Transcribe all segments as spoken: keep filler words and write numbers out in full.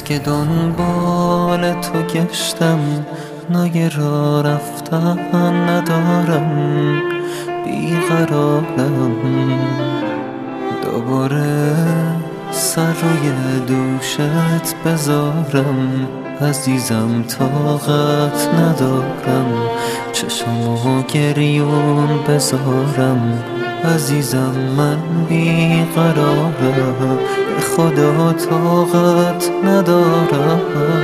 که دنبال تو گشتم، نای راه رفتن ندارم، بیقرارم. دوباره سر روی دوشت بذارم، عزیزم طاقت ندارم، چشمو گریون بذارم، عزیزم من بیقرارم، به خدا طاقت ندارم.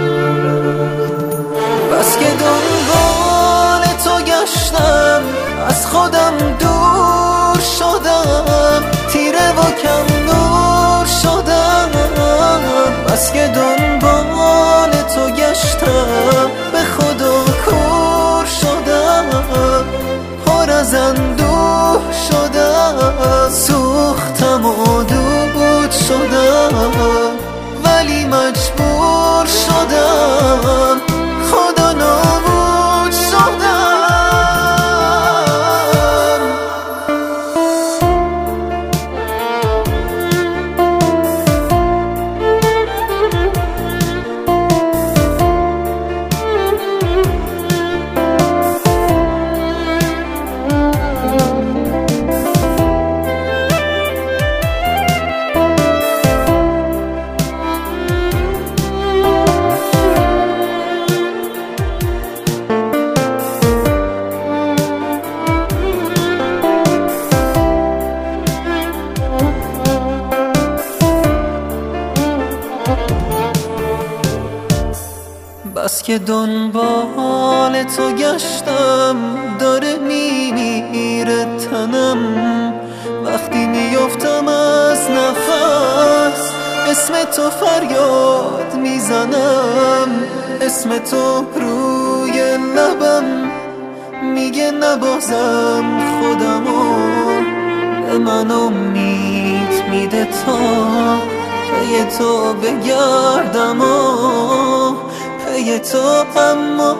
بس که دنبال تو گشتم، از خودم دور شدم، تیره و کم نور شدم. بس که دنبال تو گشتم، به خدا کور شدم، پر از اندوه شدم، سوختم و دود شدم، ولی مجبور شدم، خدا نابود شدم. بس که دنبال تو گشتم، داره میمیره تنم، وقتی میافتم از نفس، اسم تو فریاد میزنم، اسم تو روی لبم، میگه نبازم خودمو، به من امید میده تا پی تو بگردم و پی تو. اما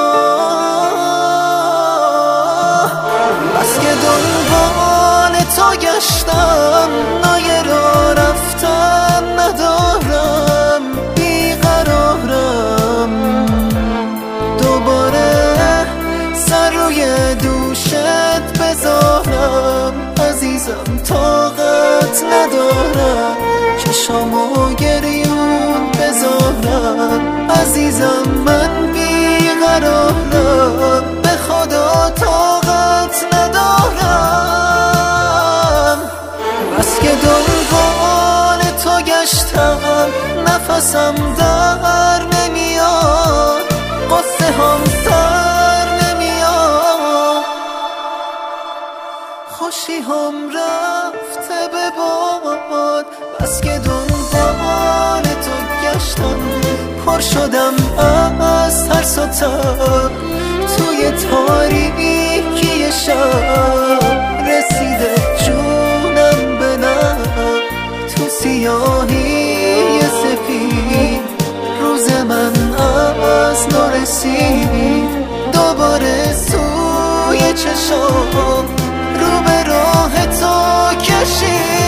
بس که دنبال تو گشتم، نای راه رفتن ندارم، بیقرارم. دوباره سر روی دوشت بذارم، عزیزم طاقت ندارم، چشامو گریون بذارم، عزیزم من بیقرارم، به خدا طاقت ندارم. بس که دنبال تو گشتم، نفسم در نمیاد، قصه هم سر نمیاد، خوشی هم رفته به باد. بس که دنبال تو گشتم، پر شدم از ترس و تب، توی تاریکی شب رسیده جونم به لب، تو سیاهی سفید روز من از نو رسید، دوباره سوی چشام رو به راه تو کشید.